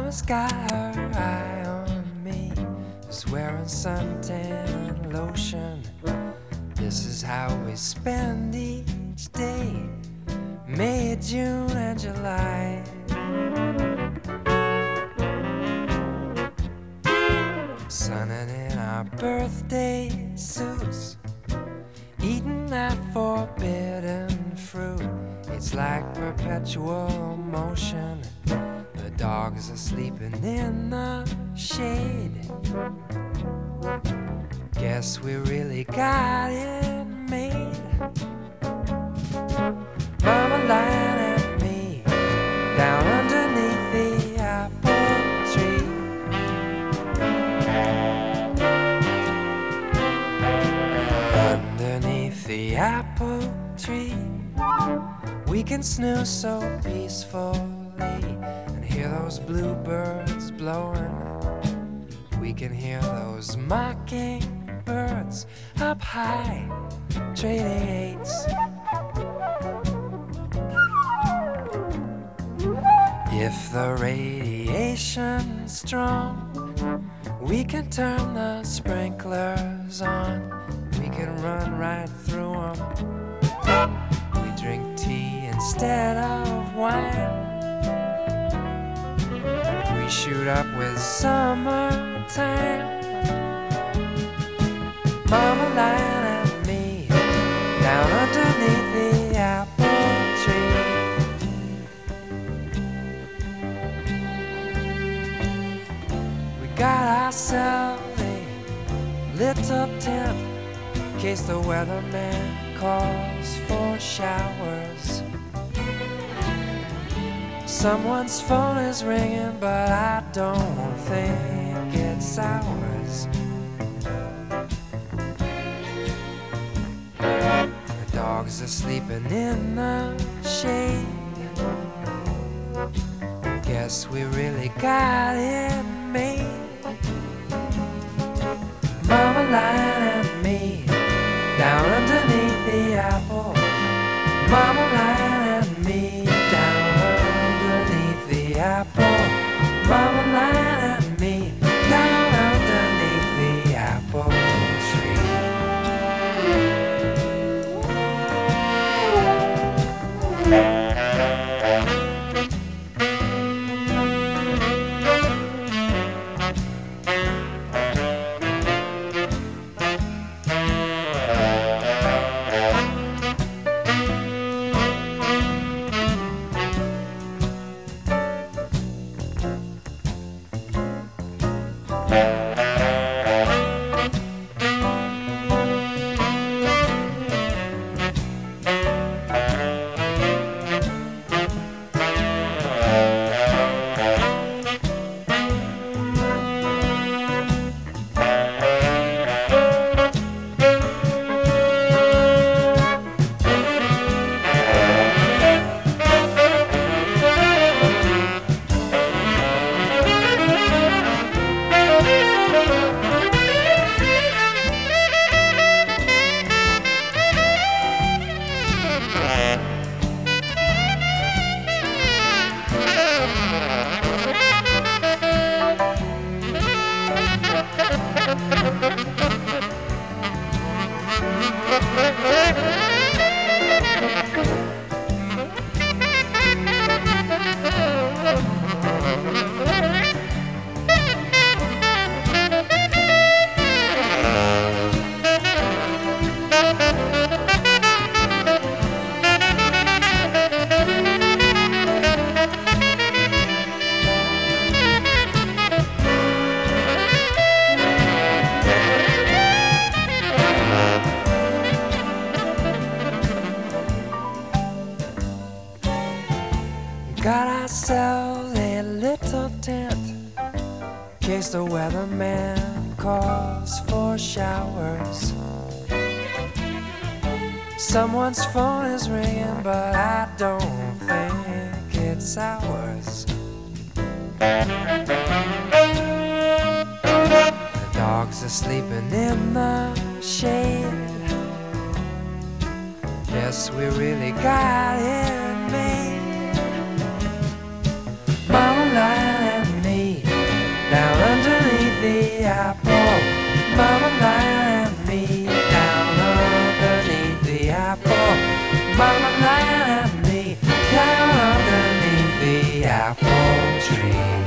Mama's got her eye on me, just wearing suntan lotion. This is how we spend each day, May, June, and July. Sunning in our birthday suits, eating that forbidden fruit. It's like perpetual motion. The dogs are sleeping in the shade. Guess we really got it made. Mama lying at me down underneath the apple tree. Underneath the apple tree, we can snooze so peacefully and hear those bluebirds blowing. We can hear those mockingbirds up high, trading eights. If the radiation's strong, we can turn the sprinklers on. We can run right through them. We drink tea instead of wine. We shoot up with summertime. Mama lying at me down underneath the apple tree. We got ourselves a little tent in case the weatherman calls for showers. Someone's phone is ringing, but I don't think it's ours. The dogs are sleeping in the shade. Guess we really got it made. Mama lying at me down underneath the apple. Mama lying at me down underneath the apple. Mama lying at me down underneath the apple got ourselves a little tent in case the weatherman calls for showers. Someone's phone is ringing, but I don't think it's ours. The dogs are sleeping in the shade. Guess we really got it made. Mama lying at me apple tree.